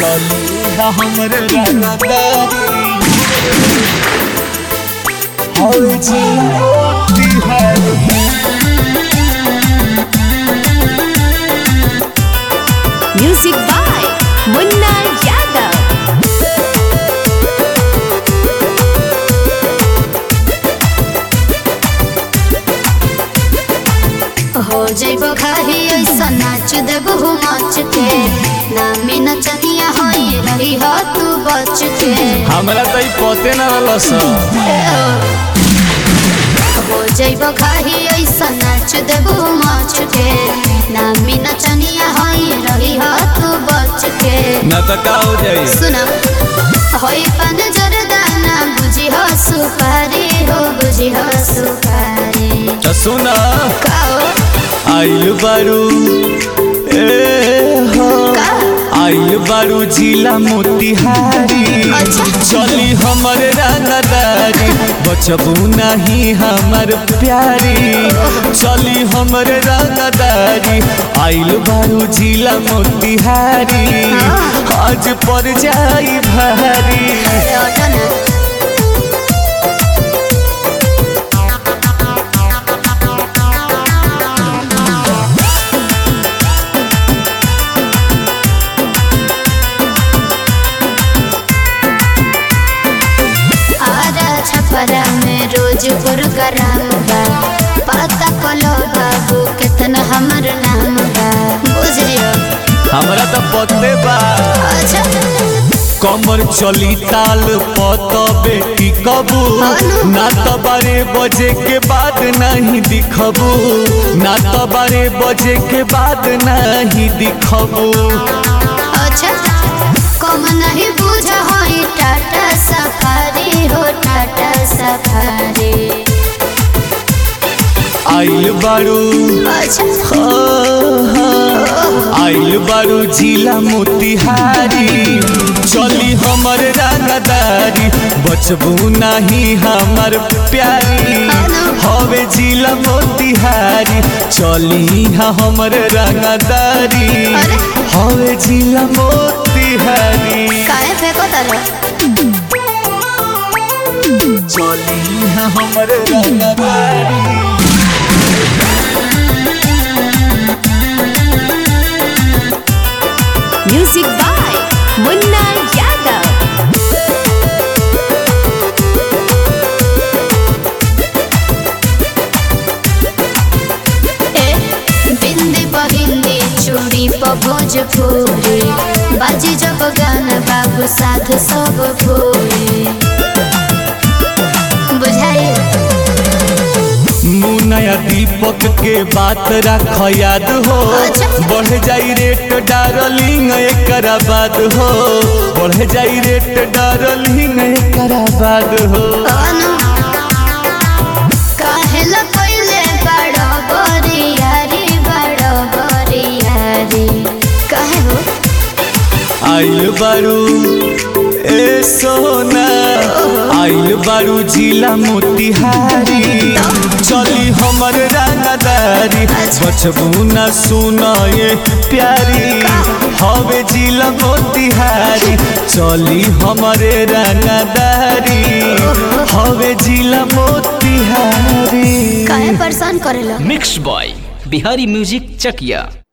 चली हमरे रंगदारी हर चलती है म्यूजिक बाय मुन्ना यादव। हो जइबो खाही ऐसा नाच देबो नाच के नामी नचनिया होई रही हो तू बच के हमरा तो पते न रहलस हो जइबो खाही ऐसा नाच देबो नाच के नामी नचनिया होई रही हो तू बच के न त का हो जाई सुना होई पान जरदाना बुझी हो सुपारी हो बुझी हो सुपारी त सुन काओ आइल बारू हो आइल बारू जिला मोतिहारी अच्छा। चली हमर रंगदारी बचबू नहीं हमर प्यारी चली हमर रंगदारी आइल बारू जिला मोतिहारी आज पर जाई भारी अरे ओटा ना छपरा में रोज प्रोग्राम बा पता कलो बाबू कितना हमर नाम बा बुझ लियो हमरा तो पते बा अच्छा कमर चली ताल पत बेटी कबू ना तो 12 बजे के बाद नहीं दिखबू ना तो 12 बजे के बाद नहीं दिखबू अच्छा कम नहीं बुझ होई टाटा सफारी हो टाटा सफारी आइल बारू अच्छा आइल बारू जिला मोतिहारी चली हमर रंगदारी बचबू नहीं हमर प्यारी हवे जिला मोतिहारी चली हमर रंगदारी हवे जिला मोतिहारी काहे फेंको तारो चली हमर रंगदारी म्यूजिक बाय मुन्ना यादव। बिंदी बहिंदी चूड़ी प भोजपुरी बाजी जब गाना बाबू साथ सब भूरी बुझाई मुन्ना दीपक के बात रख याद हो बढ़ जाई रेट डार्लिंग एकरा बाद हो बढ़ जाई रेट डार्लिंग एकरा बाद हो काहेला पहिले बड़ो बरियारी काहे हो आइल बारू ए सोना आइल बारू जिला मोतिहारी चली हमर रंगदारी बचबू न सुना ये प्यारी हवे जिला मोतिहारी चली हमरे रंगदारी हवे जिला मोतिहारी काहे परेशान करेला मिक्स बॉय बिहारी म्यूजिक चकिया।